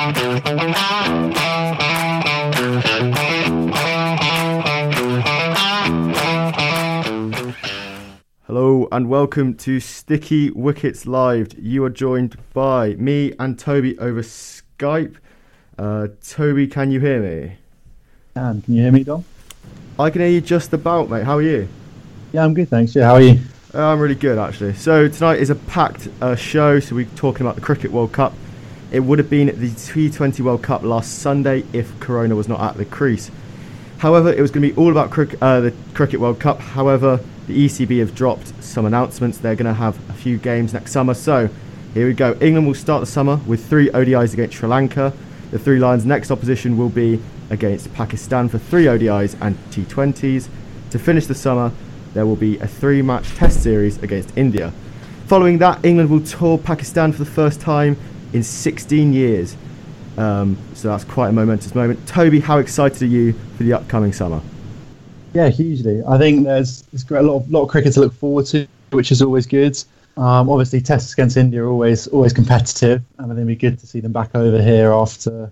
Hello and welcome to Sticky Wickets Live. You are joined by me and Toby over Skype. Toby, can you hear me? Can you hear me, Dom? I can hear you just about, mate. How are you? Yeah, I'm good, thanks. Yeah, how are you? I'm really good, actually. So tonight is a packed show, so we're talking about the Cricket World Cup. It would have been the T20 World Cup last Sunday if Corona was not at the crease. However, it was going to be all about the Cricket World Cup. However, the ECB have dropped some announcements. They're going to have a few games next summer. So here we go. England will start the summer with 3 ODIs against Sri Lanka. The Three Lions' next opposition will be against Pakistan for 3 ODIs and T20s. To finish the summer, there will be a 3-match test series against India. Following that, England will tour Pakistan for the first time in 16 years. So that's quite a momentous moment. Toby, how excited are you for the upcoming summer? Yeah, hugely. I think there's a lot of cricket to look forward to, which is always good. Obviously, tests against India are always competitive, and I think it'd be good to see them back over here after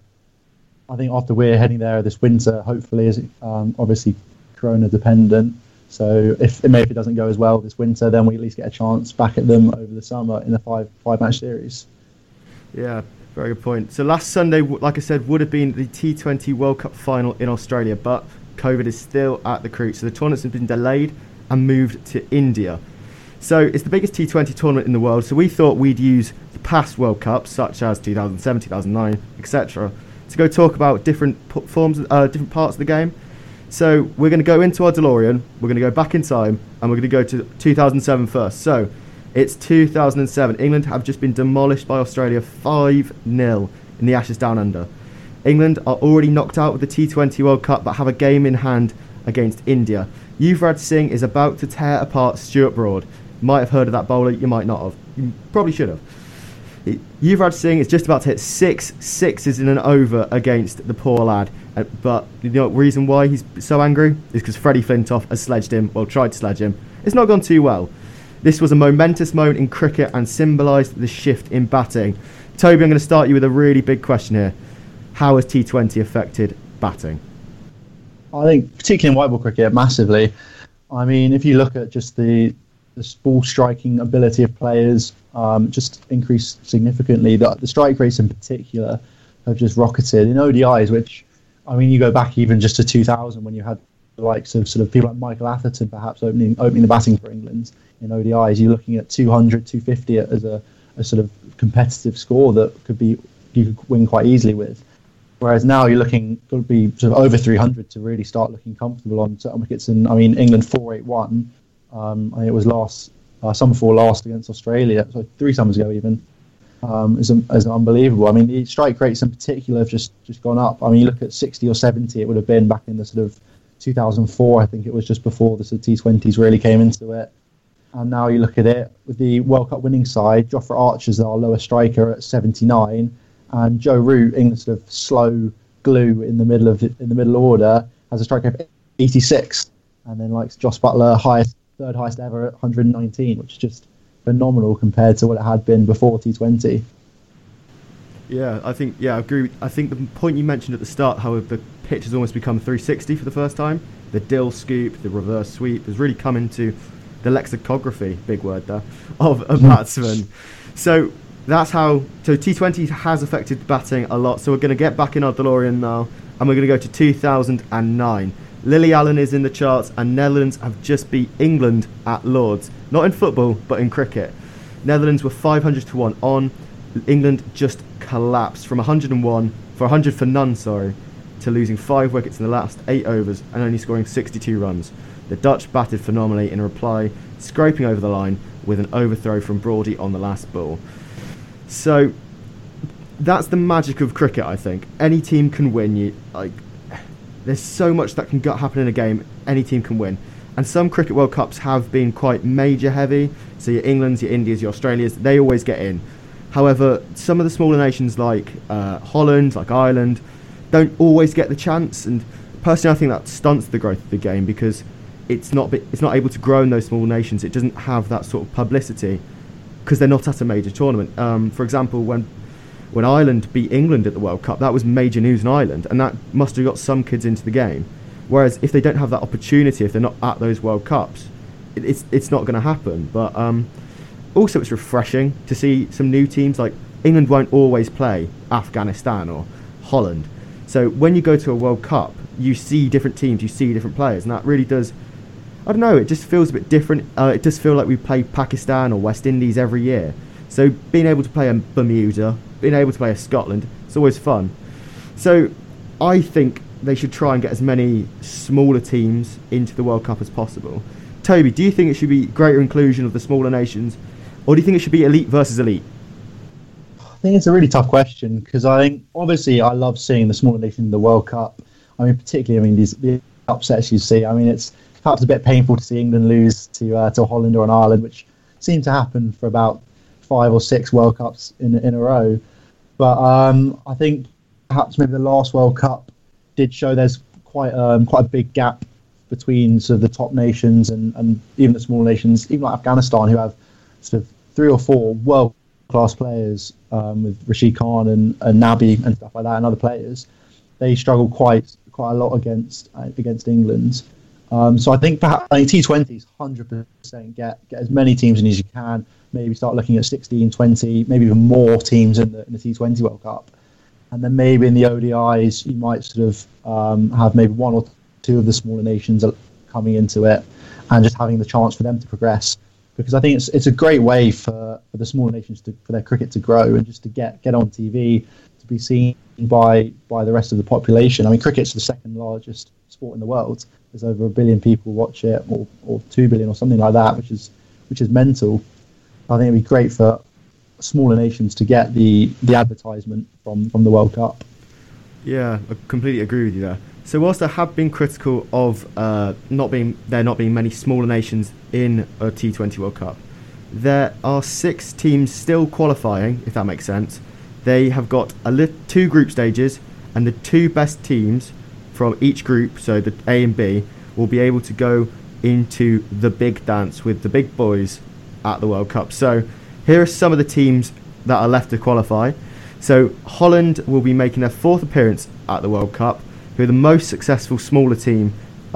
we're heading there this winter. Hopefully, is obviously Corona dependent. So if it doesn't go as well this winter, then we at least get a chance back at them over the summer in a five-match series. Yeah, very good point. So last Sunday, like I said, would have been the T20 World Cup final in Australia, but COVID is still at the crease. So the tournament has been delayed and moved to India. So it's the biggest T20 tournament in the world. So we thought we'd use the past World Cups, such as 2007, 2009, etc., to go talk about different different parts of the game. So we're going to go into our DeLorean, we're going to go back in time, and we're going to go to 2007 first. So it's 2007. England have just been demolished by Australia 5-0 in the Ashes Down Under. England are already knocked out of the T20 World Cup, but have a game in hand against India. Yuvraj Singh is about to tear apart Stuart Broad. You might have heard of that bowler, you might not have. You probably should have. Yuvraj Singh is just about to hit 6 sixes in an over against the poor lad. But you know the reason why he's so angry is because Freddie Flintoff has tried to sledge him. It's not gone too well. This was a momentous moment in cricket and symbolised the shift in batting. Toby, I'm going to start you with a really big question here. How has T20 affected batting? I think, particularly in white ball cricket, massively. I mean, if you look at just the ball striking ability of players, just increased significantly. The strike rates in particular have just rocketed. In ODIs, which, I mean, you go back even just to 2000 when you had the likes of sort of people like Michael Atherton perhaps opening the batting for England in ODIs, you're looking at 200, 250 as a sort of competitive score that you could win quite easily with. Whereas now you're looking, could be sort of over 300 to really start looking comfortable on certain wickets. And I mean, England 481, I think it was summer before last against Australia, so 3 summers ago even, is unbelievable. I mean, the strike rates in particular have just gone up. I mean, you look at 60 or 70, it would have been back in the sort of 2004, I think it was just before the sort of T20s really came into it. And now you look at it with the World Cup winning side, Jofra Archer's our lowest striker at 79, and Joe Root, England's sort of slow glue in the middle order, has a strike rate of 86, and then like Joss Buttler, third highest ever at 119, which is just phenomenal compared to what it had been before T20. Yeah, I agree. I think the point you mentioned at the start, how the pitch has almost become 360 for the first time. The dill scoop, the reverse sweep has really come into the lexicography, big word there, of a batsman. So that's how. So T20 has affected batting a lot. So we're going to get back in our DeLorean now, and we're going to go to 2009. Lily Allen is in the charts, and Netherlands have just beat England at Lord's. Not in football, but in cricket. Netherlands were 500 to 1 on. England just collapsed from 100 for none, to losing 5 wickets in the last 8 overs and only scoring 62 runs. The Dutch batted phenomenally in reply, scraping over the line with an overthrow from Brody on the last ball. So that's the magic of cricket, I think. Any team can win. There's so much that can happen in a game. Any team can win. And some Cricket World Cups have been quite major heavy. So your Englands, your Indias, your Australias, they always get in. However, some of the smaller nations like Holland, like Ireland, don't always get the chance. And personally, I think that stunts the growth of the game because it's not able to grow in those small nations. It doesn't have that sort of publicity because they're not at a major tournament. For example, when when Ireland beat England at the World Cup, that was major news in Ireland, and that must have got some kids into the game. Whereas if they don't have that opportunity, if they're not at those World Cups, it's not going to happen. But also it's refreshing to see some new teams. Like England won't always play Afghanistan or Holland. So when you go to a World Cup, you see different teams, you see different players, and that really does, I don't know, it just feels a bit different. It does feel like we play Pakistan or West Indies every year. So being able to play a Bermuda, being able to play a Scotland, it's always fun. So I think they should try and get as many smaller teams into the World Cup as possible. Toby, do you think it should be greater inclusion of the smaller nations, or do you think it should be elite versus elite? I think it's a really tough question, because I think, obviously, I love seeing the smaller nations in the World Cup. I mean, particularly, the upsets you see. I mean, it's perhaps a bit painful to see England lose to Holland or an Ireland, which seemed to happen for about 5 or 6 World Cups in a row. But I think perhaps maybe the last World Cup did show there's quite a big gap between sort of the top nations and even the small nations, even like Afghanistan, who have sort of 3 or 4 world-class players with Rashid Khan and Nabi and stuff like that, and other players. They struggle quite a lot against England. So I think perhaps T20s 100% get as many teams in as you can. Maybe start looking at 16, 20, maybe even more teams in the T20 World Cup. And then maybe in the ODIs, you might sort of have maybe 1 or 2 of the smaller nations coming into it and just having the chance for them to progress. Because I think it's a great way for the smaller nations for their cricket to grow and just to get on TV, to be seen by the rest of the population. I mean, cricket's the second largest sport in the world. There's over 1 billion people watch it, or 2 billion or something like that, which is mental. I think it'd be great for smaller nations to get the advertisement from the World Cup. Yeah, I completely agree with you there. So whilst I have been critical of there not being many smaller nations in a T20 World Cup, there are 6 teams still qualifying, if that makes sense. They have got 2 group stages, and the 2 best teams from each group, so the A and B, will be able to go into the big dance with the big boys at the World Cup. So here are some of the teams that are left to qualify. So Holland will be making their 4th appearance at the World Cup, who are the most successful smaller team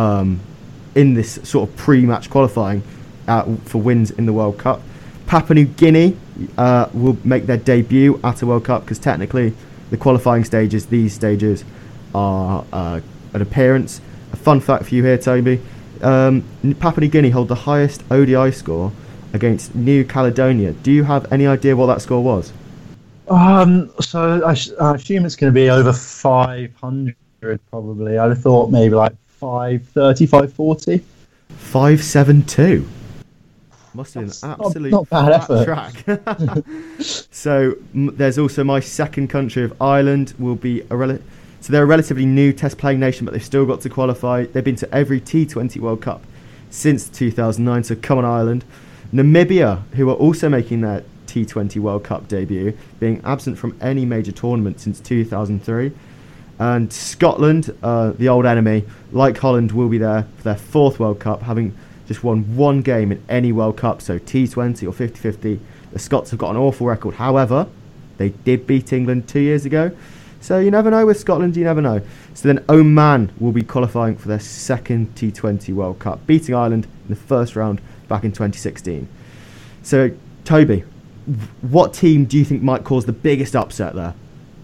in this sort of pre-match qualifying for wins in the World Cup. Papua New Guinea will make their debut at a World Cup, because technically the qualifying stages, these stages are an appearance. A fun fact for you here, Toby. Papua New Guinea hold the highest ODI score against New Caledonia. Do you have any idea what that score was? So I assume it's going to be over 500 probably. I'd have thought maybe like 530, 540. 572. Must have been an absolute not bad effort. Track. So there's also my second country of Ireland will be so they're a relatively new test playing nation, but they've still got to qualify. They've been to every T20 World Cup since 2009, so come on Ireland. Namibia, who are also making their T20 World Cup debut, being absent from any major tournament since 2003. And Scotland, the old enemy, like Holland, will be there for their 4th World Cup, having just won 1 game in any World Cup, so T20 or 50-50. The Scots have got an awful record. However, they did beat England 2 years ago. So you never know with Scotland, you never know. So then Oman will be qualifying for their 2nd T20 World Cup, beating Ireland in the first round back in 2016. So, Toby, what team do you think might cause the biggest upset there?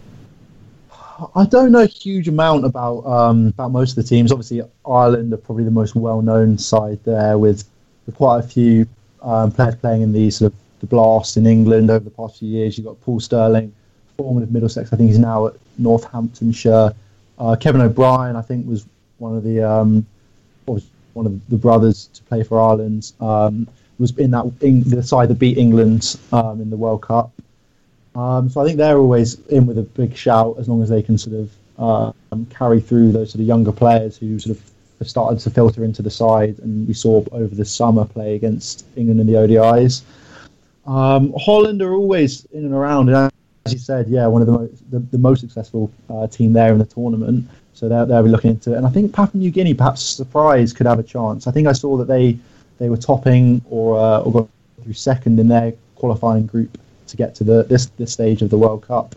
I don't know a huge amount about most of the teams. Obviously, Ireland are probably the most well-known side there, with quite a few players playing in the sort of the Blast in England over the past few years. You've got Paul Sterling, former of Middlesex. I think he's now at Northamptonshire. Kevin O'Brien, I think, was one of the brothers to play for Ireland. Was in the side that beat England in the World Cup. So I think they're always in with a big shout, as long as they can sort of carry through those sort of younger players who sort of have started to filter into the side, and we saw over the summer play against England in the ODIs. Holland are always in and around, and as you said, yeah, one of the most successful team there in the tournament. So they'll be looking into it, and I think Papua New Guinea, perhaps a surprise, could have a chance. I think I saw that they were topping or got through 2nd in their qualifying group to get to this stage of the World Cup.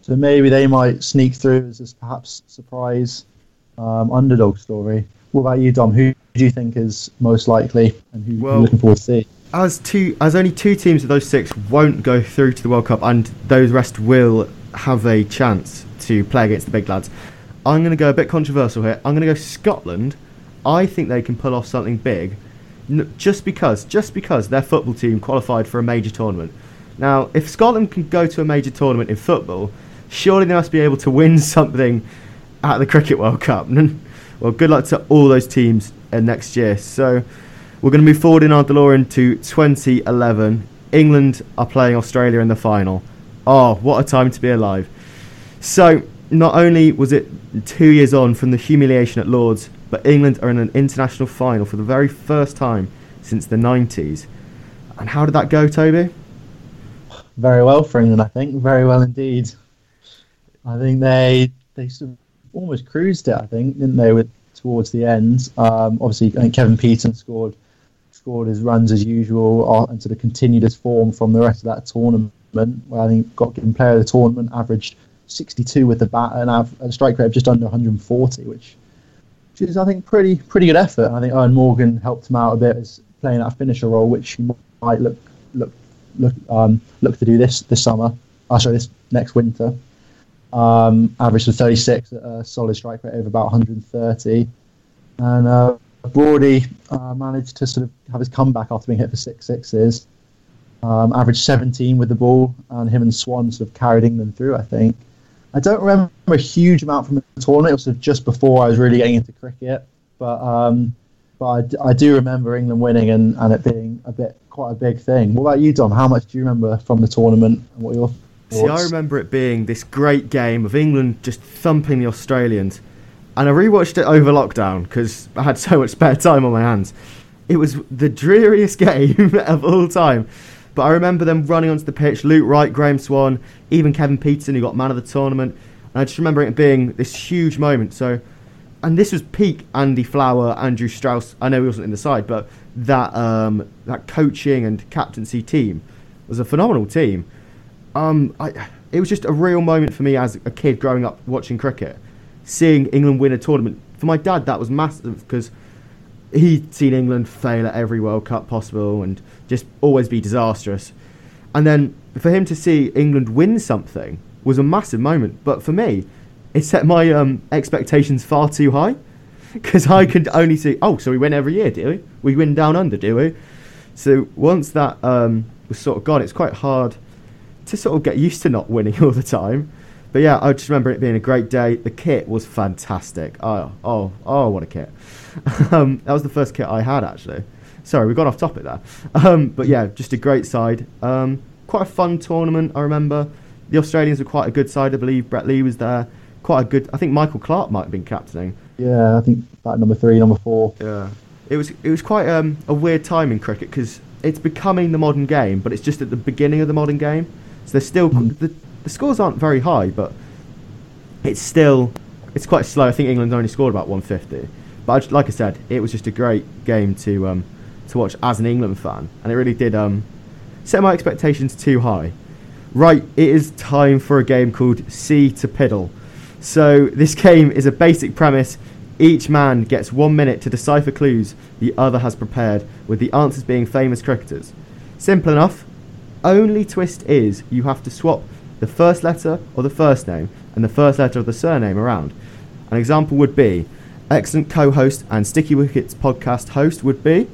So maybe they might sneak through as this perhaps surprise underdog story. What about you, Dom? Who do you think is most likely, and who you're looking forward to see? As only 2 teams of those 6 won't go through to the World Cup, and those rest will have a chance to play against the big lads, I'm going to go a bit controversial here. I'm going to go Scotland. I think they can pull off something big, just because their football team qualified for a major tournament. Now, if Scotland can go to a major tournament in football, surely they must be able to win something at the Cricket World Cup. Well, good luck to all those teams next year. So we're going to move forward in our DeLorean to 2011. England are playing Australia in the final. Oh, what a time to be alive. So not only was it 2 years on from the humiliation at Lord's, but England are in an international final for the very first time since the 90s. And how did that go, Toby? Very well for England, I think. Very well indeed. I think they sort of almost cruised it, I think, didn't they, towards the end. Obviously, I think Kevin Peaton scored his runs as usual and sort of continued his form from the rest of that tournament, where I think got given player of the tournament, averaged 62 with the bat and a strike rate of just under 140, which is, I think, pretty good effort. I think Eoin Morgan helped him out a bit as playing that finisher role, which he might look to do this summer. This next winter. Average of 36 at a solid strike rate of about 130, and Brody managed to sort of have his comeback after being hit for 6 sixes. Averaged 17 with the ball, and him and Swan sort of carried England through, I think. I don't remember a huge amount from the tournament. It was sort of just before I was really getting into cricket, but I do remember England winning and it being quite a big thing. What about you, Dom? How much do you remember from the tournament, and what are your thoughts? See, I remember it being this great game of England just thumping the Australians, and I rewatched it over lockdown because I had so much spare time on my hands. It was the dreariest game of all time, but I remember them running onto the pitch, Luke Wright, Graham Swan, even Kevin Peterson, who got man of the tournament, and I just remember it being this huge moment. So, and this was peak Andy Flower, Andrew Strauss. I know he wasn't in the side, but that coaching and captaincy team was a phenomenal team. It was just a real moment for me as a kid growing up watching cricket, seeing England win a tournament. For my dad, that was massive because he'd seen England fail at every World Cup possible and just always be disastrous. And then for him to see England win something was a massive moment. But for me, it set my expectations far too high because I could only see, so we win every year, do we? We win down under, do we? So once that was sort of gone, it's quite hard to sort of get used to not winning all the time. But yeah, I just remember it being a great day. The kit was fantastic. Oh, what a kit. That was the first kit I had, actually. Sorry, we got off topic there. But yeah, just a great side. Quite a fun tournament, I remember. The Australians were quite a good side, I believe. Brett Lee was there. Quite a good... I think Michael Clarke might have been captaining. Yeah, I think about number 3, number 4. Yeah. It was quite a weird time in cricket because it's becoming the modern game, but it's just at the beginning of the modern game. So there's still the scores aren't very high, but it's quite slow. I think England only scored about 150. But like I said, it was just a great game to watch as an England fan, and it really did set my expectations too high. Right, it is time for a game called C to Piddle. So this game is a basic premise. Each man gets 1 minute to decipher clues the other has prepared, with the answers being famous cricketers. Simple enough. Only twist is you have to swap the first letter of the first name and the first letter of the surname around. An example would be, excellent co-host and Sticky Wickets podcast host would be...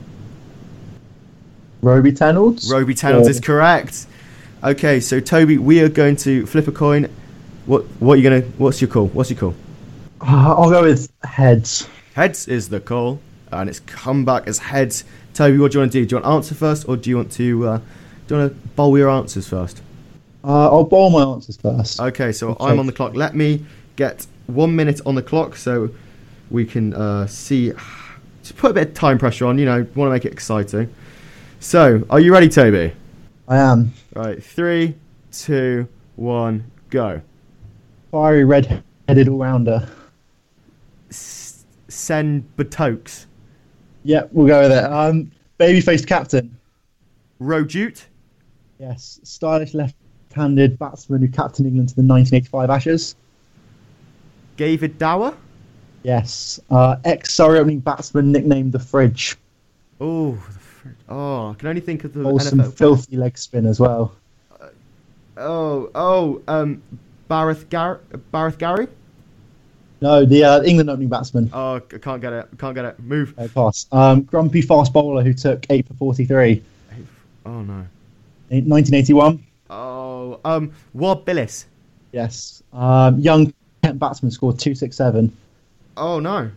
Roby Tennolds. Roby Tennolds is correct. Okay, so Toby, we are going to flip a coin. What's your call? I'll go with heads. Heads is the call, and it's come back as heads. Toby, what do you want to do? Do you want to answer first, or do you want to bowl your answers first? I'll bowl my answers first. Okay, so I'm on the clock. Let me get 1 minute on the clock so we can see. Just put a bit of time pressure on, want to make it exciting. So, are you ready, Toby? I am. Right, 3, 2, 1, go. Fiery red-headed all-rounder. Sen Batokes. Yep, we'll go with it. Baby-faced captain. Rojute. Yes, stylish left left-handed batsman who captained England to the 1985 Ashes? David Dower? Yes. Ex-Surrey opening batsman nicknamed the Fridge. Oh, I can only think of the Some NFL. filthy leg spin as well. Barreth Gary? No, the England opening batsman. Oh, I can't get it. Move. Pass. Grumpy fast bowler who took 8 for 43. Oh, no. 1981. Oh, Ward Billis. Yes. Young Kent batsman scored 267. Oh, no.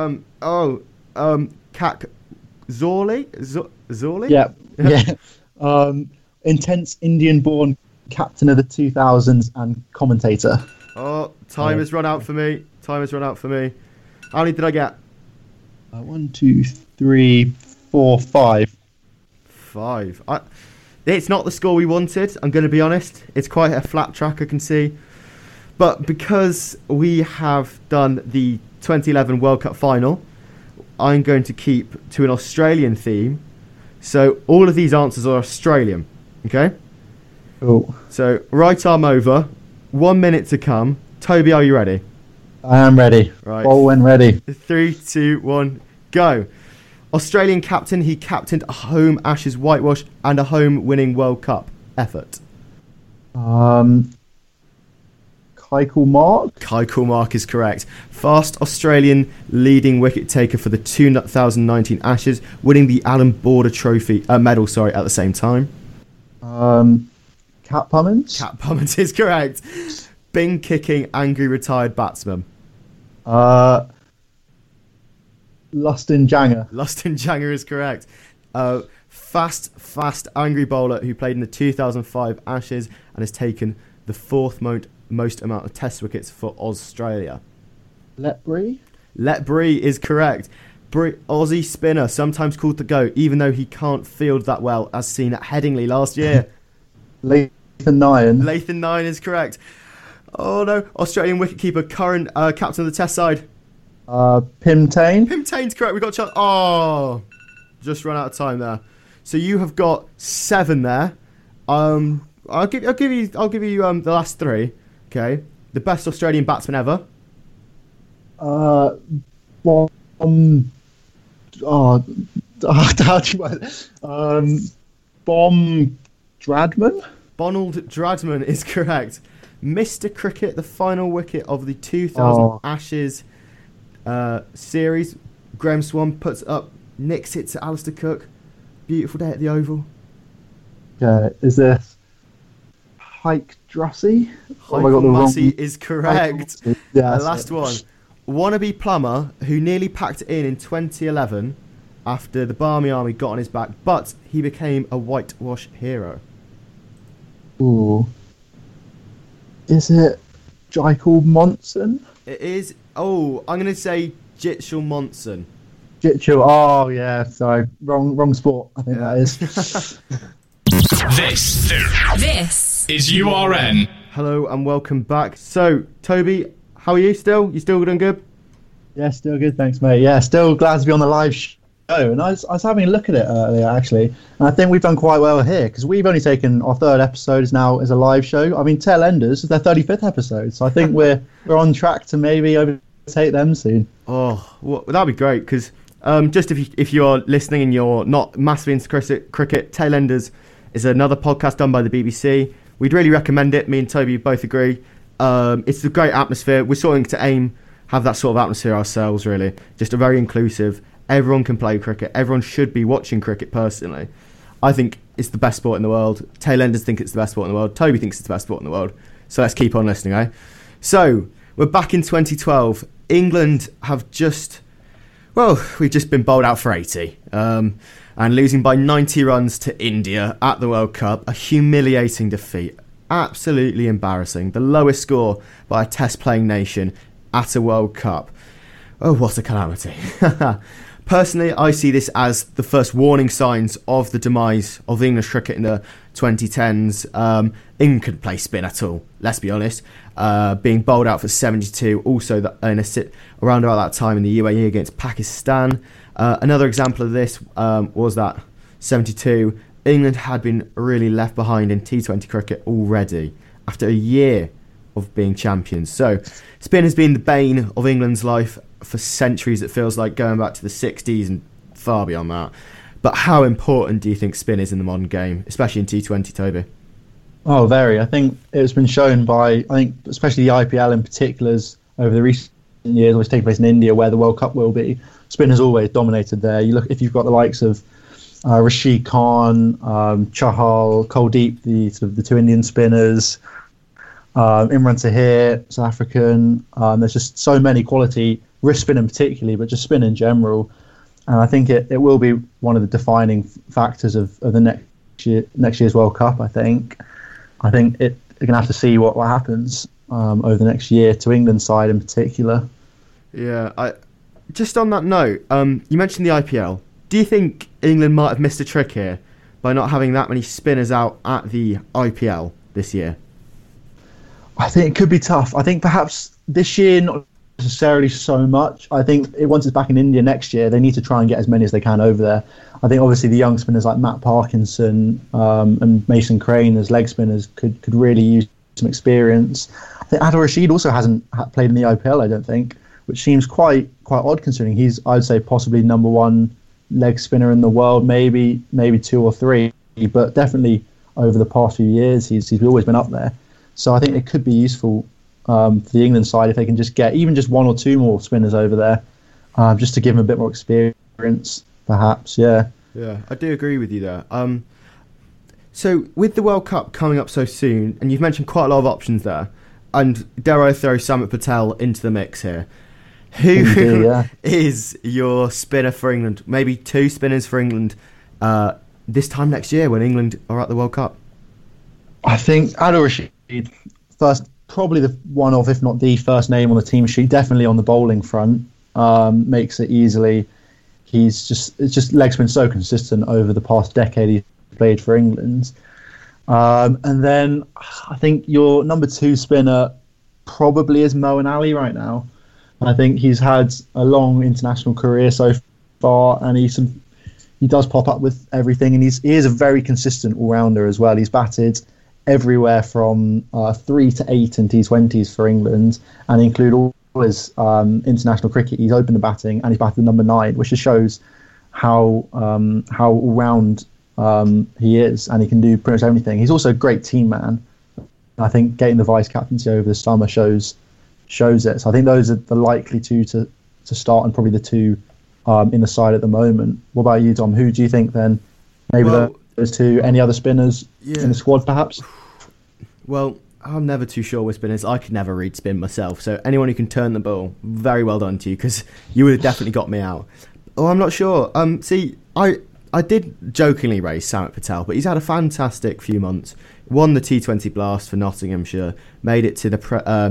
Kak Zorley? Zorley? Yeah. Yeah. Intense Indian-born captain of the 2000s and commentator. Oh, time has run out for me. How many did I get? 1, 2, 3, 4, 5. 5. It's not the score we wanted, I'm going to be honest. It's quite a flat track, I can see. But because we have done the 2011 World Cup final, I'm going to keep to an Australian theme. So all of these answers are Australian. Okay? Cool. So right arm over. 1 minute to come. Toby, are you ready? I am ready. Right. Ball when ready. 3, 2, 1, go. Australian captain, he captained a home Ashes whitewash and a home winning World Cup effort. Keichel Mark? Keichel Mark is correct. Fast Australian leading wicket taker for the 2019 Ashes, winning the Alan Border Trophy medal. At the same time. Cat Pummins? Cat Pummins is correct. Bing kicking angry retired batsman. Lustin Janger. Lustin Janger is correct. Fast angry bowler who played in the 2005 Ashes and has taken the fourth most amount of test wickets for Australia. Letbury is correct. Aussie spinner, sometimes called the GOAT, even though he can't field that well, as seen at Headingley last year. Lathan Nyan is correct. Oh no, Australian wicketkeeper, current captain of the Test side. Pim Tane. Pim Tane's correct. We got a chance. Oh, just run out of time there. So you have got 7 there. I'll give you the last 3. Okay, the best Australian batsman ever. Bomb. How do you Bomb Dradman. Bonald Dradman is correct. Mr. Cricket, the final wicket of the 2000 Ashes series. Graham Swan puts up, nicks it to Alistair Cook. Beautiful day at the Oval. Okay, is this Hike Drussy? Drussy is correct. Yeah, last one. Wannabe plumber who nearly packed it in 2011 after the Barmy Army got on his back, but he became a whitewash hero. Ooh. Is it Jaikel Monson? It is. Oh, I'm going to say Jitchell Monson. Jitchell. Oh, yeah. Sorry. Wrong sport. I think that is. This is URN. Hello and welcome back. So, Toby, how are you still? You still doing good? Yeah, still good. Thanks, mate. Yeah, still glad to be on the live show. And I was having a look at it earlier, actually. And I think we've done quite well here because we've only taken our 3rd episode is now as a live show. I mean, Tail Enders is their 35th episode. So I think we're on track to maybe overtake them soon. Oh, well, that'd be great because just if you are listening and you're not massively into cricket, Tail Enders is another podcast done by the BBC. We'd really recommend it. Me and Toby both agree. It's a great atmosphere. We're sorting to have that sort of atmosphere ourselves, really. Just a very inclusive. Everyone can play cricket. Everyone should be watching cricket, personally. I think it's the best sport in the world. Tailenders think it's the best sport in the world. Toby thinks it's the best sport in the world. So let's keep on listening, eh? So, we're back in 2012. England have we've just been bowled out for 80. And losing by 90 runs to India at the World Cup. A humiliating defeat. Absolutely embarrassing. The lowest score by a test-playing nation at a World Cup. Oh, what a calamity. Personally, I see this as the first warning signs of the demise of English cricket in the 2010s. England couldn't play spin at all, let's be honest. Being bowled out for 72, also around about that time in the UAE against Pakistan. Another example of this was that 72 England had been really left behind in T20 cricket already after a year of being champions. So spin has been the bane of England's life for centuries. It feels like going back to the 60s and far beyond that. But how important do you think spin is in the modern game, especially in T20, Toby? Oh, very. I think it's been shown by, especially the IPL in particular, over the recent years, always taking place in India, where the World Cup will be. Spin has always dominated there. You look, if you've got the likes of Rashid Khan, Chahal, Kuldeep, the two Indian spinners, Imran Tahir, South African. There's just so many quality, wrist spin in particularly, but just spin in general. And I think it will be one of the defining factors of the next year's World Cup. I think we're going to have to see what happens over the next year to England's side in particular. Yeah, just on that note, you mentioned the IPL. Do you think England might have missed a trick here by not having that many spinners out at the IPL this year? I think it could be tough. I think perhaps this year not necessarily so much. I think once it's back in India next year, they need to try and get as many as they can over there. I think obviously the young spinners like Matt Parkinson and Mason Crane as leg spinners could really use some experience. I think Adil Rashid also hasn't played in the IPL, I don't think, which seems quite odd considering he's, I'd say, possibly number one leg spinner in the world, maybe two or three, but definitely over the past few years he's always been up there. So I think it could be useful for the England side if they can just get even just one or two more spinners over there, just to give them a bit more experience, perhaps. Yeah, I do agree with you there. So with the World Cup coming up so soon, and you've mentioned quite a lot of options there, and dare I throw Samit Patel into the mix here, who is your spinner for England? Maybe two spinners for England this time next year when England are at the World Cup? I think Adil Rashid, first, probably the one of, if not the first name on the team sheet, definitely on the bowling front, makes it easily. It's just leg spin so consistent over the past decade he's played for England. And then I think your number two spinner probably is Moeen Ali right now. I think he's had a long international career so far, and he does pop up with everything, and he is a very consistent all-rounder as well. He's batted everywhere from 3 to 8 in T20s for England, and include all his international cricket. He's opened the batting, and he's batted number 9, which just shows how all-round he is, and he can do pretty much everything. He's also a great team man. I think getting the vice captaincy over the summer shows it. So I think those are the likely two to start, and probably the two in the side at the moment. What about you, Dom? Who do you think then? Maybe those two. Any other spinners in the squad, perhaps? Well, I'm never too sure with spinners. I could never read spin myself. So anyone who can turn the ball, very well done to you, because you would have definitely got me out. Oh, I'm not sure. See, I did jokingly raise Samit Patel, but he's had a fantastic few months. Won the T20 Blast for Nottinghamshire, made it to the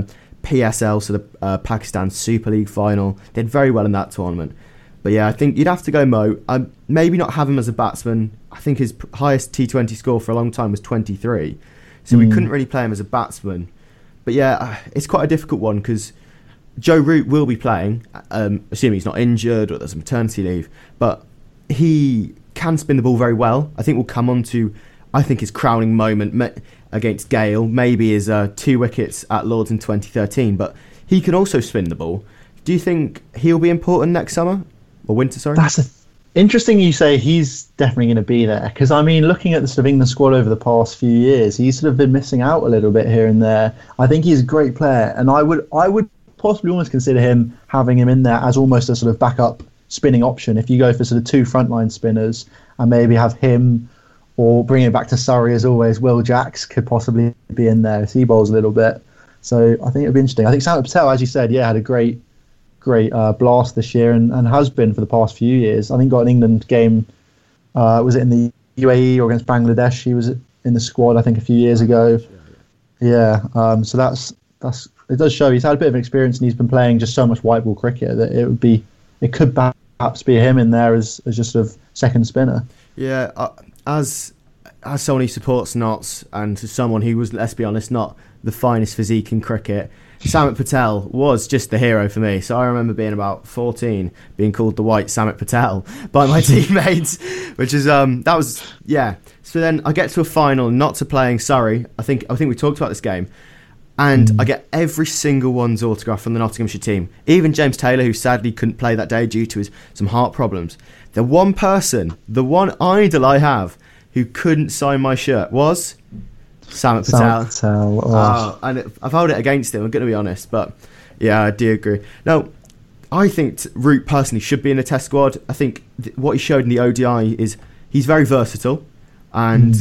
PSL, so the Pakistan Super League final. Did very well in that tournament. But yeah, I think you'd have to go Mo. Maybe not have him as a batsman. I think his highest T20 score for a long time was 23. So we couldn't really play him as a batsman. But yeah, it's quite a difficult one because Joe Root will be playing, assuming he's not injured or there's a maternity leave. But he can spin the ball very well. I think we'll come on to, I think, his crowning moment against Gale, maybe his 2 wickets at Lords in 2013. But he can also spin the ball. Do you think he'll be important next summer? Or winter, sorry? That's interesting you say he's definitely going to be there. Because, I mean, looking at the sort of England squad over the past few years, he's sort of been missing out a little bit here and there. I think he's a great player. And I would possibly almost consider having him in there as almost a sort of backup spinning option. If you go for sort of 2 frontline spinners and maybe have him, or bring it back to Surrey as always, Will Jacks could possibly be in there. He bowls a little bit. So I think it'll be interesting. I think Samit Patel, as you said, had a great blast this year and has been for the past few years. I think got an England game, was it in the UAE or against Bangladesh? He was in the squad, I think, a few years ago. Yeah, so that's it does show he's had a bit of experience and he's been playing just so much white ball cricket that it could perhaps be him in there as just sort of second spinner. Yeah, as someone who supports Notts and as someone who was, let's be honest, not the finest physique in cricket. Samit Patel was just the hero for me. So I remember being about 14, being called the White Samit Patel by my teammates, which is that was So then I get to a final, not to playing Surrey. I think we talked about this game, and I get every single one's autograph from the Nottinghamshire team. Even James Taylor, who sadly couldn't play that day due to some heart problems. The one person, the one idol I have who couldn't sign my shirt was Samit Patel. And I've held it against him, I'm going to be honest, but yeah, I do agree. Now, I think Root personally should be in the Test squad. I think what he showed in the ODI is he's very versatile, and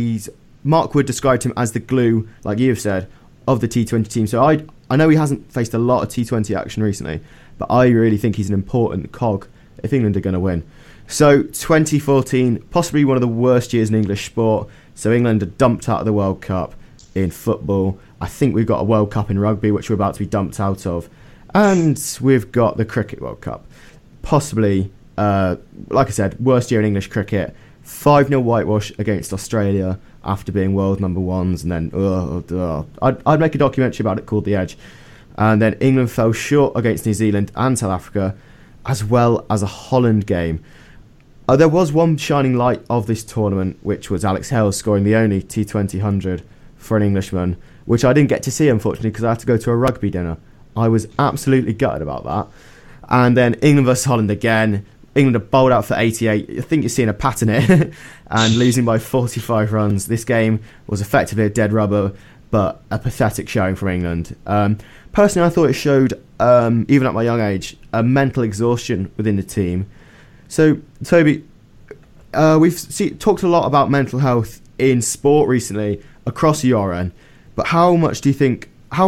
Mark Wood described him as the glue, like you have said, of the T20 team. So I know he hasn't faced a lot of T20 action recently, but I really think he's an important cog if England are going to win. So 2014, possibly one of the worst years in English sport. So England are dumped out of the World Cup in football. I think we've got a World Cup in rugby, which we're about to be dumped out of. And we've got the Cricket World Cup. Possibly, like I said, worst year in English cricket. 5-0 whitewash against Australia after being world number ones. And then I'd make a documentary about it called The Edge. And then England fell short against New Zealand and South Africa, as well as a Holland game. There was one shining light of this tournament, which was Alex Hales scoring the only T20 100 for an Englishman, which I didn't get to see, unfortunately, because I had to go to a rugby dinner. I was absolutely gutted about that. And then England versus Holland again. England are bowled out for 88. I think you're seeing a pattern here. And losing by 45 runs. This game was effectively a dead rubber, but a pathetic showing from England. Personally, I thought it showed, even at my young age, a mental exhaustion within the team. So, Toby, we've talked a lot about mental health in sport recently across URN, but how hard do you think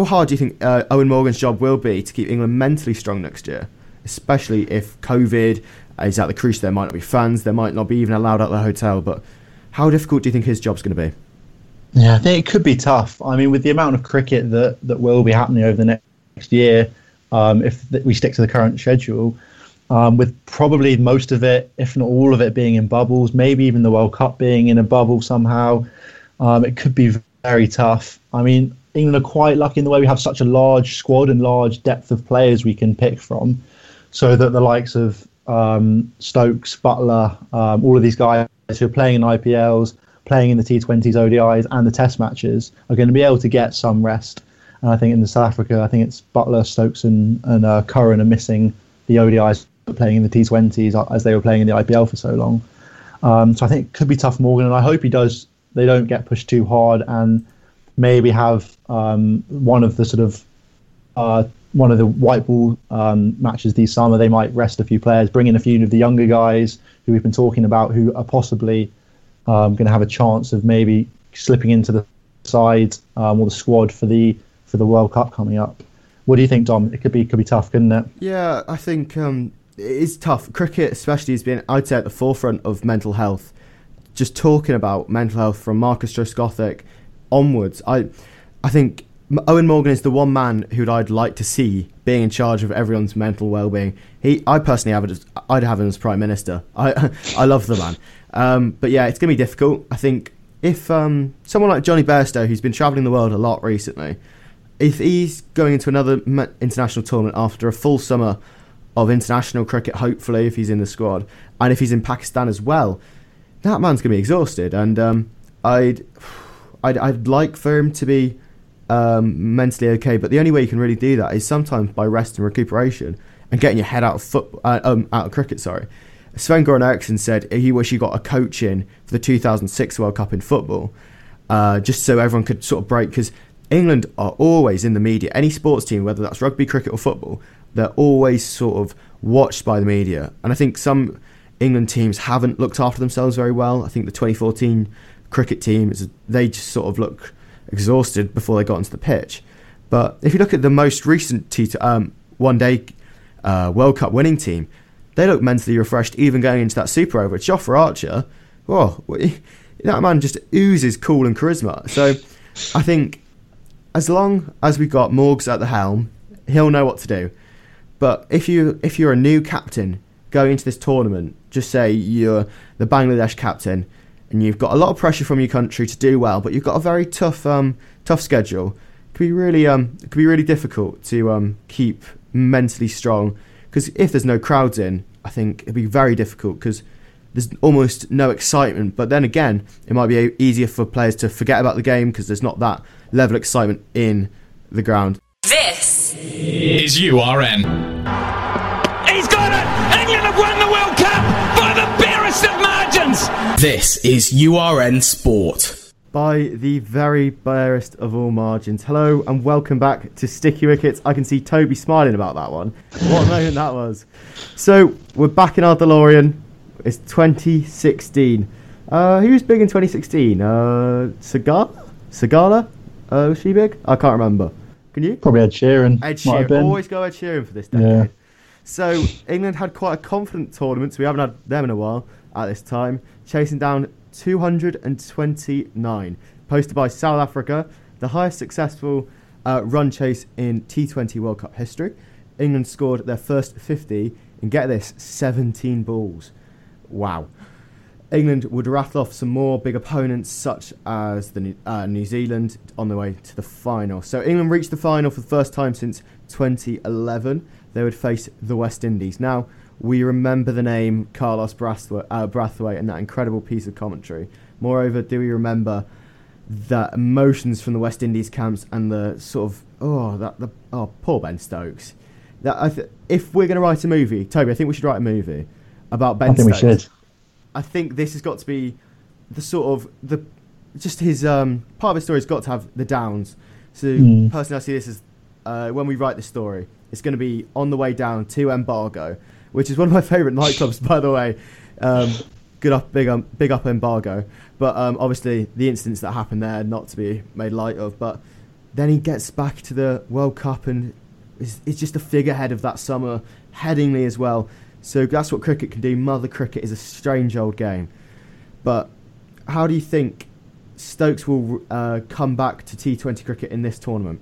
Owen Morgan's job will be to keep England mentally strong next year, especially if COVID is at the crease? There might not be fans, there might not be even allowed out of the hotel, but how difficult do you think his job's going to be? Yeah, I think it could be tough. I mean, with the amount of cricket that will be happening over the next year, if we stick to the current schedule, with probably most of it, if not all of it, being in bubbles, maybe even the World Cup being in a bubble somehow, it could be very tough. I mean, England are quite lucky in the way we have such a large squad and large depth of players we can pick from, so that the likes of Stokes, Butler, all of these guys who are playing in IPLs, playing in the T20s, ODIs and the Test matches are going to be able to get some rest. And I think in the South Africa, I think it's Butler, Stokes and Curran are missing the ODIs, playing in the T20s as they were playing in the IPL for so long. So I think it could be tough, Morgan, and I hope they don't get pushed too hard and maybe have one of the white ball matches this summer. They might rest a few players, bring in a few of the younger guys who we've been talking about, who are possibly going to have a chance of maybe slipping into the side or the squad for the World Cup coming up. What do you think, Dom? It could be tough, couldn't it? Yeah, I think it is tough. Cricket especially has been, I'd say, at the forefront of mental health. Just talking about mental health from Marcus Trescothick onwards, I think Owen Morgan is the one man who I'd like to see being in charge of everyone's mental well-being. I personally I'd have him as Prime Minister. I love the man. But yeah, it's going to be difficult. I think if someone like Johnny Bairstow, who's been travelling the world a lot recently, if he's going into another international tournament after a full summer of international cricket, hopefully, if he's in the squad, and if he's in Pakistan as well, that man's going to be exhausted. And I'd like for him to be mentally okay, but the only way you can really do that is sometimes by rest and recuperation and getting your head out of football, out of cricket. Sorry, Sven-Goran Eriksson said he wished he got a coach in for the 2006 World Cup in football, just so everyone could sort of break, because England are always in the media. Any sports team, whether that's rugby, cricket or football, they're always sort of watched by the media. And I think some England teams haven't looked after themselves very well. I think the 2014 cricket team, they just sort of look exhausted before they got onto the pitch. But if you look at the most recent one-day World Cup winning team, they look mentally refreshed even going into that Super Over. Jofra Archer, that man just oozes cool and charisma. So I think as long as we've got Morgs at the helm, he'll know what to do. But if you're a new captain going into this tournament, just say you're the Bangladesh captain and you've got a lot of pressure from your country to do well, but you've got a very tough schedule. it could be really difficult to keep mentally strong, because if there's no crowds in, I think it'd be very difficult because there's almost no excitement. But then again, it might be easier for players to forget about the game because there's not that level of excitement in the ground. This is URN. He's got it! England have won the World Cup by the barest of margins! This is URN Sport. By the very barest of all margins. Hello and welcome back to Sticky Wickets. I can see Toby smiling about that one. What a moment that was. So, we're back in our DeLorean. It's 2016. Who was big in 2016? Sagala? Was she big? I can't remember. Can you? Probably Ed Sheeran. Ed Sheeran. Always go Ed Sheeran for this decade. Yeah. So, England had quite a confident tournament, so we haven't had them in a while at this time, chasing down 229, posted by South Africa, the highest successful run chase in T20 World Cup history. England scored their first 50 in, get this, 17 balls. Wow. England would rattle off some more big opponents, such as the New Zealand, on the way to the final. So England reached the final for the first time since 2011. They would face the West Indies. Now, we remember the name Carlos Brathwaite and that incredible piece of commentary. Moreover, do we remember the emotions from the West Indies camps and the sort of poor Ben Stokes. If we're going to write a movie, Toby, I think we should write a movie about Ben Stokes. I think we should. I think this has got to be the sort of just his part of his story has got to have the downs. So personally, I see this as when we write the story, it's going to be on the way down to Embargo, which is one of my favourite nightclubs, by the way. Big up Embargo. But obviously, the incidents that happened there, not to be made light of. But then he gets back to the World Cup and is just a figurehead of that summer, Headingley as well. So that's what cricket can do. Mother cricket is a strange old game. But how do you think Stokes will come back to T20 cricket in this tournament?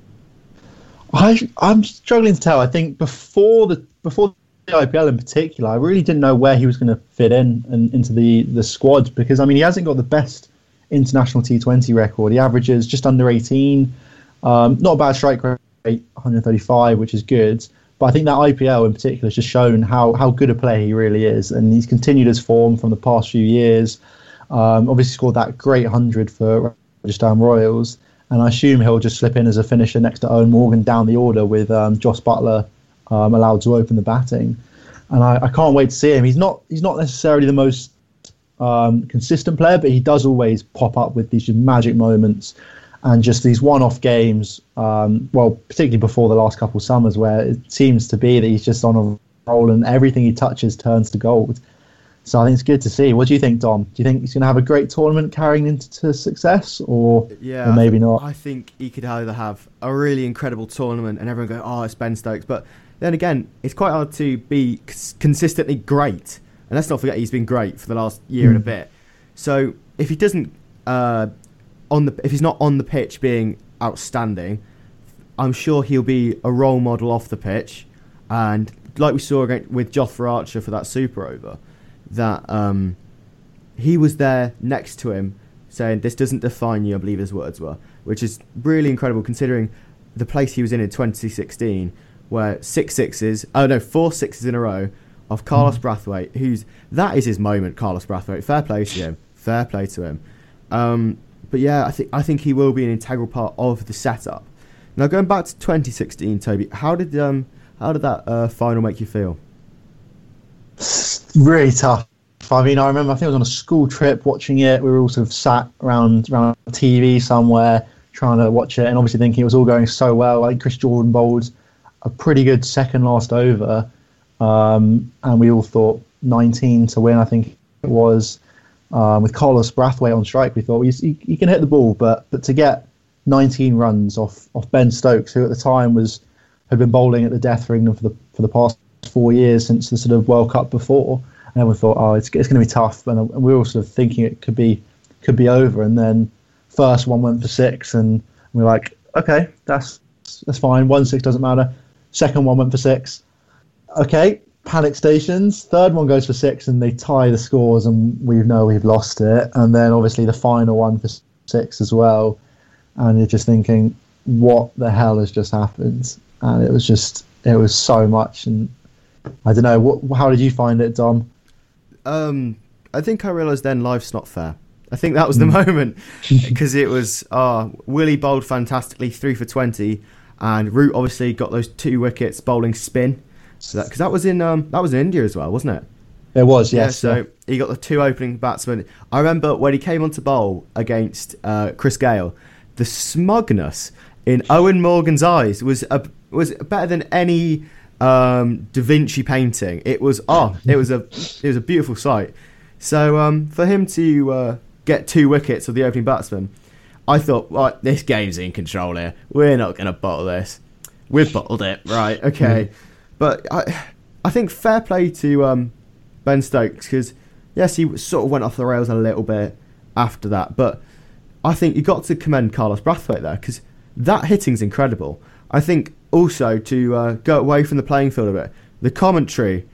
I'm struggling to tell. I think before the IPL in particular, I really didn't know where he was going to fit into the squad, because I mean he hasn't got the best international T20 record. He averages just under 18, not a bad strike rate, 135, which is good. But I think that IPL in particular has just shown how good a player he really is, and he's continued his form from the past few years. Obviously scored that great 100 for Rajasthan Royals, and I assume he'll just slip in as a finisher next to Owen Morgan down the order with Joss Butler allowed to open the batting. And I can't wait to see him. He's not necessarily the most consistent player, but he does always pop up with these just magic moments and just these one-off games, particularly before the last couple of summers, where it seems to be that he's just on a roll and everything he touches turns to gold. So I think it's good to see. What do you think, Dom? Do you think he's going to have a great tournament carrying into success, or maybe not? I think he could either have a really incredible tournament and everyone go, oh, it's Ben Stokes. But then again, it's quite hard to be consistently great. And let's not forget he's been great for the last year and a bit. So if he doesn't... if he's not on the pitch being outstanding, I'm sure he'll be a role model off the pitch. And like we saw with Jofra Archer for that Super Over, that he was there next to him saying, this doesn't define you, I believe his words were, which is really incredible considering the place he was in 2016, where 4 sixes in a row of Carlos Brathwaite, that is his moment, Carlos Brathwaite. Fair play to him. Fair play to him. But yeah, I think he will be an integral part of the setup. Now going back to 2016, Toby, how did that final make you feel? Really tough. I mean, I remember I think I was on a school trip watching it. We were all sort of sat around TV somewhere trying to watch it, and obviously thinking it was all going so well. I think Chris Jordan bowled a pretty good second last over, and we all thought 19 to win. I think it was. With Carlos Brathwaite on strike, we thought he can hit the ball, but to get 19 runs off Ben Stokes, who at the time had been bowling at the death for England for the past 4 years since the sort of World Cup before, and everyone thought, it's going to be tough, and we were all sort of thinking it could be over, and then first one went for 6, and we were like, okay, that's fine. 1-6 doesn't matter. Second one went for 6. Okay. Panic stations. Third one goes for 6 and they tie the scores and we've lost it. And then obviously the final one for 6 as well. And you're just thinking, what the hell has just happened? And it was so much. And I don't know, how did you find it, Dom? I think I realised then life's not fair. I think that was the moment, because it was Willie bowled fantastically, 3 for 20, and Root obviously got those 2 wickets bowling spin. So because that was in India as well, wasn't it? It was, yes. Yeah, so he got the 2 opening batsmen. I remember when he came on to bowl against Chris Gale, the smugness in Owen Morgan's eyes was better than any Da Vinci painting. It was a beautiful sight. So for him to get 2 wickets of the opening batsman, I thought, right, this game's in control here. We're not going to bottle this. We've bottled it, right? Okay. But I think fair play to Ben Stokes, because yes, he sort of went off the rails a little bit after that, but I think you got to commend Carlos Brathwaite there, because that hitting's incredible. I think also to go away from the playing field a bit, the commentary,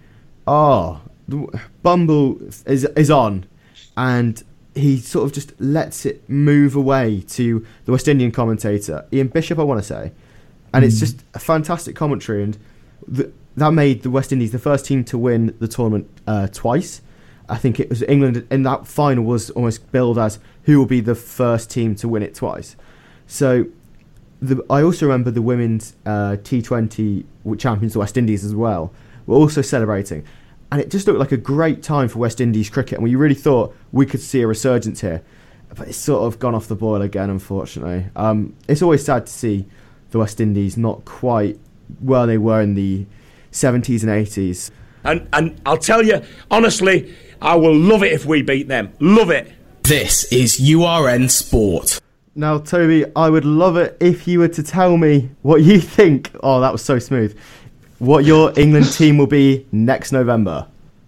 Bumble is on, and he sort of just lets it move away to the West Indian commentator, Ian Bishop, I want to say, and it's just a fantastic commentary, and that made the West Indies the first team to win the tournament twice. I think it was England, and that final was almost billed as who will be the first team to win it twice. So I also remember the women's T20 champions, the West Indies as well, were also celebrating. And it just looked like a great time for West Indies cricket, and we really thought we could see a resurgence here. But it's sort of gone off the boil again, unfortunately. It's always sad to see the West Indies not quite where they were in the 70s and 80s. And I'll tell you, honestly, I will love it if we beat them. Love it. This is URN Sport. Now, Toby, I would love it if you were to tell me what you think. Oh, that was so smooth. What your England team will be next November.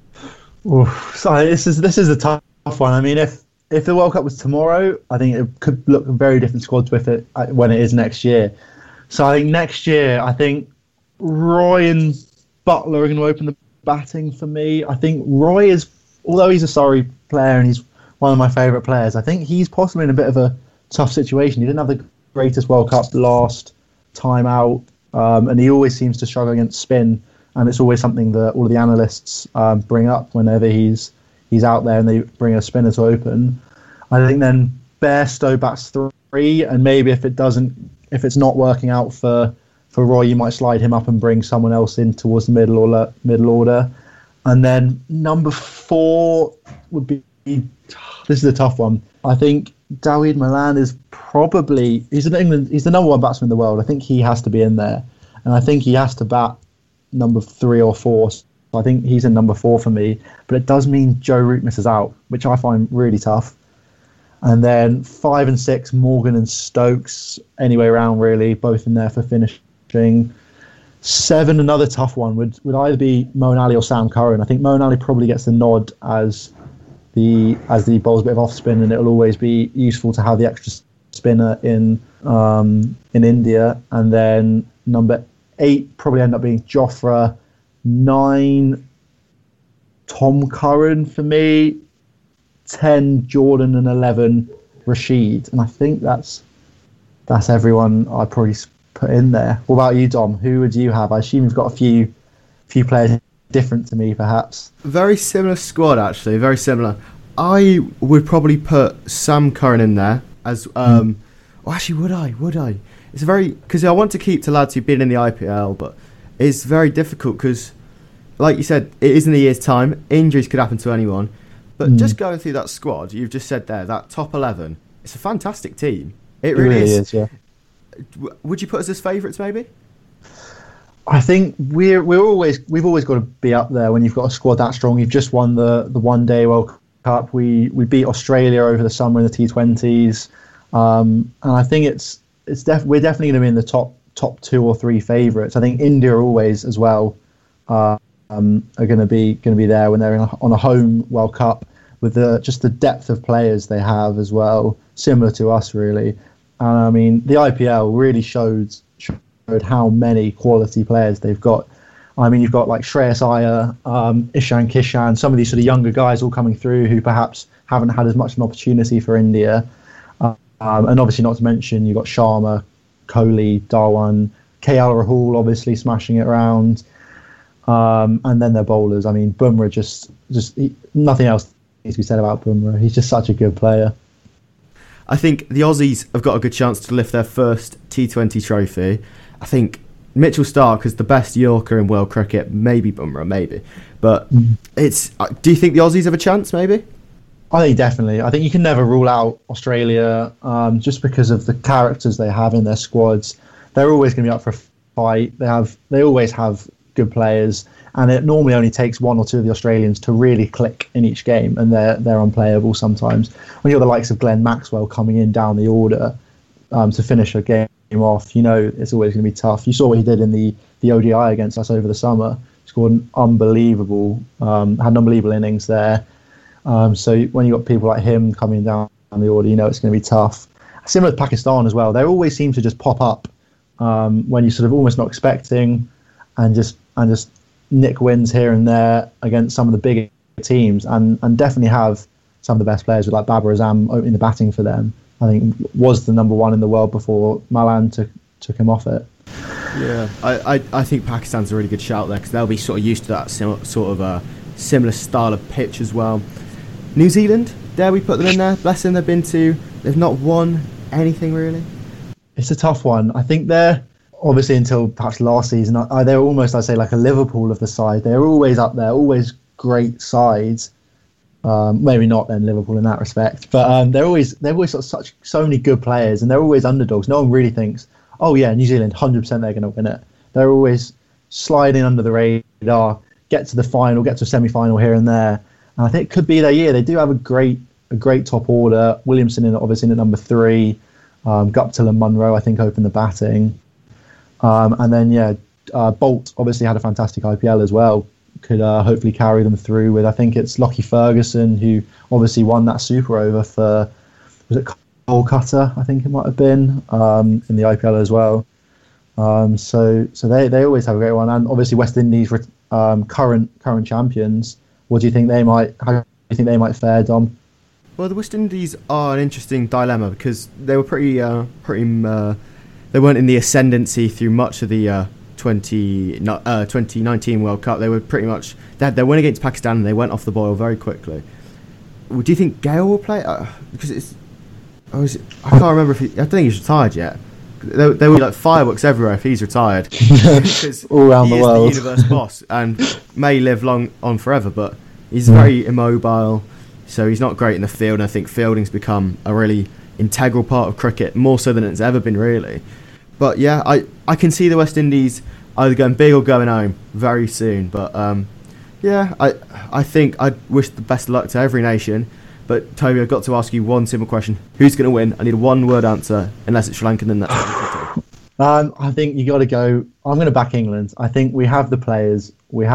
So this is a tough one. I mean, if the World Cup was tomorrow, I think it could look a very different squad to when it is next year. So I think next year, Roy and Butler are going to open the batting for me. I think Roy is, although he's a Surrey player and he's one of my favourite players, I think he's possibly in a bit of a tough situation. He didn't have the greatest World Cup last time out, and he always seems to struggle against spin, and it's always something that all of the analysts bring up whenever he's out there and they bring a spinner to open. I think then Bairstow bats 3, and maybe if it's not working out for Roy, you might slide him up and bring someone else in towards the middle order. And then number 4 would be, this is a tough one. I think Dawid Malan is he's the number 1 batsman in the world. I think he has to be in there. And I think he has to bat number 3 or 4. So I think he's in number 4 for me. But it does mean Joe Root misses out, which I find really tough. And then 5 and 6, Morgan and Stokes, anyway round really, both in there for finishing. 7, another tough one, would either be Moeen Ali or Sam Curran. I think Moeen Ali probably gets the nod as the bowls a bit of off spin, and it'll always be useful to have the extra spinner in India. And then number 8 probably end up being Jofra. 9, Tom Curran for me. 10, Jordan, and 11, Rashid. And I think that's everyone I'd probably put in there. What about you, Dom? Who would you have? I assume you've got a few players different to me, perhaps. Very similar squad, actually. Very similar. I would probably put Sam Curran in there as. Actually, would I? It's because I want to keep to lads who've been in the IPL, but it's very difficult because, like you said, it is in a year's time. Injuries could happen to anyone. But just going through that squad, you've just said there, that top 11, it's a fantastic team. It really is. Yeah. Would you put us as favourites, maybe? I think we've always got to be up there when you've got a squad that strong. You've just won the one day World Cup. We beat Australia over the summer in the T20s, and I think we're definitely going to be in the top 2 or 3 favourites. I think India always as well are going to be there when they're on a home World Cup with just the depth of players they have as well, similar to us really. And I mean, the IPL really showed how many quality players they've got. I mean, you've got like Shreyas Iyer, Ishan Kishan, some of these sort of younger guys all coming through who perhaps haven't had as much an opportunity for India. And obviously not to mention you've got Sharma, Kohli, Dhawan, KL Rahul obviously smashing it around. And then their bowlers. I mean, Bumrah nothing else needs to be said about Bumrah. He's just such a good player. I think the Aussies have got a good chance to lift their first T20 trophy. I think Mitchell Starc is the best Yorker in world cricket. Maybe Bumrah, maybe. But do you think the Aussies have a chance, maybe? I think definitely. I think you can never rule out Australia just because of the characters they have in their squads. They're always going to be up for a fight. They always have good players, and it normally only takes one or two of the Australians to really click in each game, and they're unplayable sometimes. When you're the likes of Glenn Maxwell coming in down the order to finish a game off, it's always going to be tough. You saw what he did in the ODI against us over the summer. Scored an unbelievable, had an unbelievable innings there. So when you've got people like him coming down the order, it's going to be tough. Similar to Pakistan as well. They always seem to just pop up when you're sort of almost not expecting, and just nick wins here and there against some of the bigger teams, and definitely have some of the best players with like Babar Azam opening the batting for them. I think was the number one in the world before Malan took him off it. Yeah, I think Pakistan's a really good shout there because they'll be sort of used to that sort of a similar style of pitch as well. New Zealand, dare we put them in there? Bless them, they've not won anything really. It's a tough one. I think they're obviously until perhaps last season, they're almost, I'd say, like a Liverpool of the side. They're always up there, always great sides. Maybe not then Liverpool in that respect, but they've always got so many good players, and they're always underdogs. No one really thinks, oh yeah, New Zealand 100% they're going to win it. They're always sliding under the radar, get to the final, get to a semi-final here and there. And I think it could be their year. They do have a great top order. Williamson obviously in at number 3. Guptill and Munro I think open the batting. And then Bolt obviously had a fantastic IPL as well. Could hopefully carry them through with, I think it's Lockie Ferguson who obviously won that super over for, was it Kolkata? I think it might have been in the IPL as well. So they always have a great one, and obviously West Indies current champions. How do you think they might fare, Dom? Well, the West Indies are an interesting dilemma because they were pretty they weren't in the ascendancy through much of the 2019 World Cup. They were pretty much they had their win against Pakistan and they went off the boil very quickly. Do you think Gale will play? Because I can't remember I don't think he's retired yet. There will be like fireworks everywhere if he's retired. Because all around the world. He is the universe boss and may live long on forever, but he's very immobile, so he's not great in the field. And I think fielding's become a really integral part of cricket, more so than it's ever been, really. But yeah, I can see the West Indies either going big or going home very soon. But I think I wish the best of luck to every nation. But Toby, I've got to ask you one simple question: who's going to win? I need a one-word answer, unless it's Sri Lanka. Then that's I think you got to go. I'm going to back England. I think we have the players. We're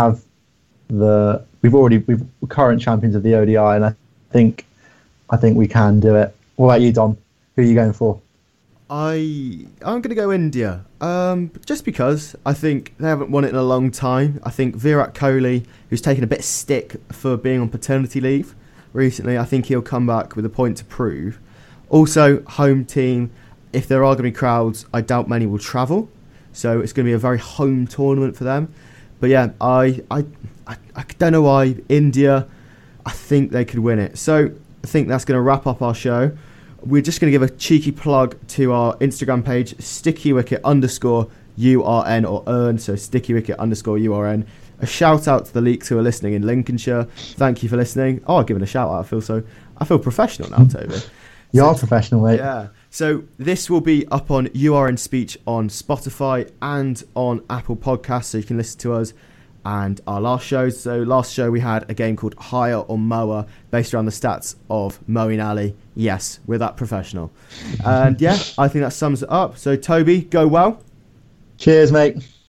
current champions of the ODI, and I think we can do it. What about you, Dom? Who are you going for? I'm going to go India. Just because I think they haven't won it in a long time. I think Virat Kohli, who's taken a bit of stick for being on paternity leave recently, I think he'll come back with a point to prove. Also, home team, if there are going to be crowds, I doubt many will travel. So it's going to be a very home tournament for them. But yeah, I don't know why. India, I think they could win it. So I think that's going to wrap up our show. We're just going to give a cheeky plug to our Instagram page, StickyWicket_URN or earn, so StickyWicket_URN. A shout out to the leaks who are listening in Lincolnshire. Thank you for listening. Oh, I'll give it a shout out. I feel professional now, Toby. You are professional, mate. Yeah. So this will be up on URN Speech on Spotify and on Apple Podcasts, so you can listen to us and our last shows. So last show we had a game called Higher or Mower, based around the stats of Moeen Ali. Yes, we're that professional. And yeah, I think that sums it up. So Toby, go well. Cheers, mate.